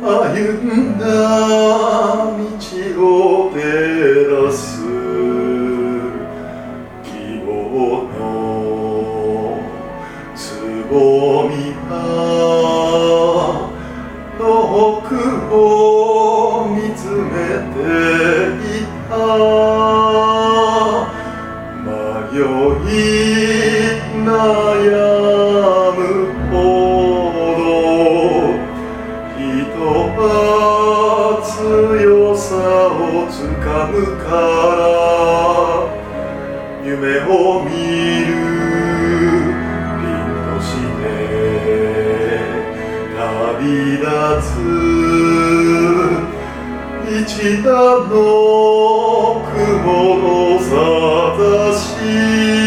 歩んだ道を照らす希望のつぼみが遠くを見つめていた。迷い悩むほど人は強さをつかむから夢を見る凛として旅立つ一段の雲のさざし